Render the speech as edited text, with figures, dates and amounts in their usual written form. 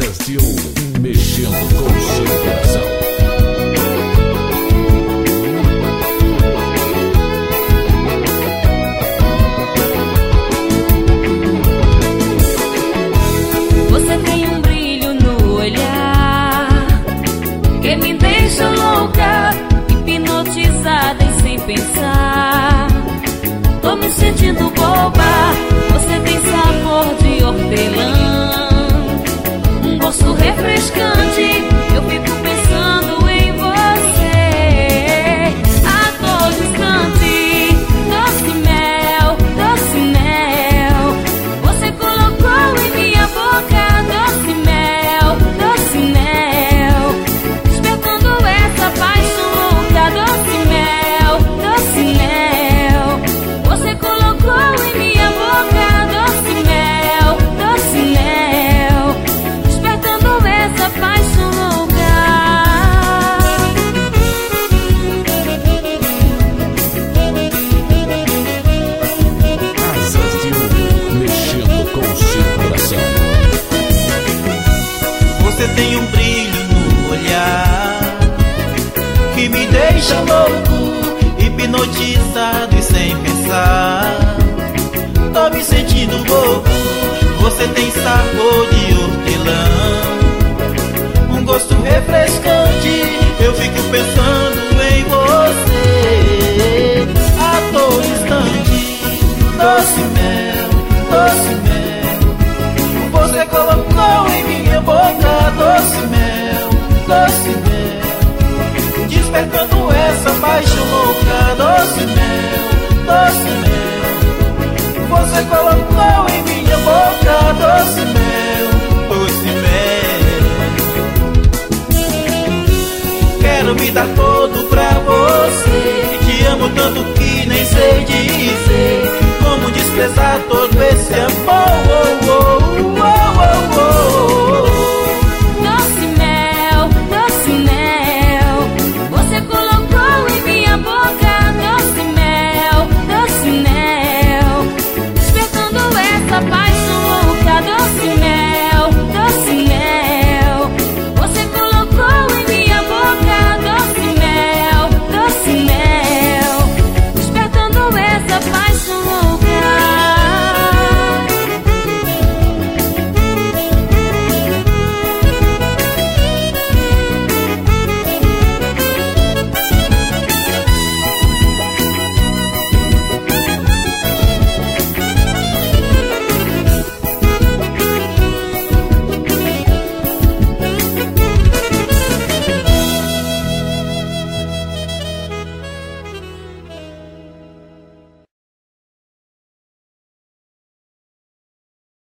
Asas de Ouro, mexendo com o seu coração. Você tem um brilho no olhar que me deixa louca, hipnotizada e sem pensar. Tô me sentindo boba. Você tem sabor de hortelã, um gosto refrescante. Eu fico pensando em você a todo instante. Doce mel, doce mel, você colocou em minha boca. Doce mel, doce mel, despertando essa paixão louca. Doce mel, doce mel, você colocou em minha boca. Doce mel, doce mel, despertando essa paixão louca. Asas de Ouro, mexendo com o seu coração. Você tem um brilho no olhar que me deixa louco, hipnotizado e sem pensar. Tô me sentindo bobo. Você tem sabor de hortelã, um gosto refrescante. Eu fico pensando em você a todo instante. Doce mel, doce mel, você colocou em minha boca. Doce mel, doce mel, despertando essa paixão louca. Doce mel, doce mel, você colocou em minha boca. Doce mel, doce mel, quero me dar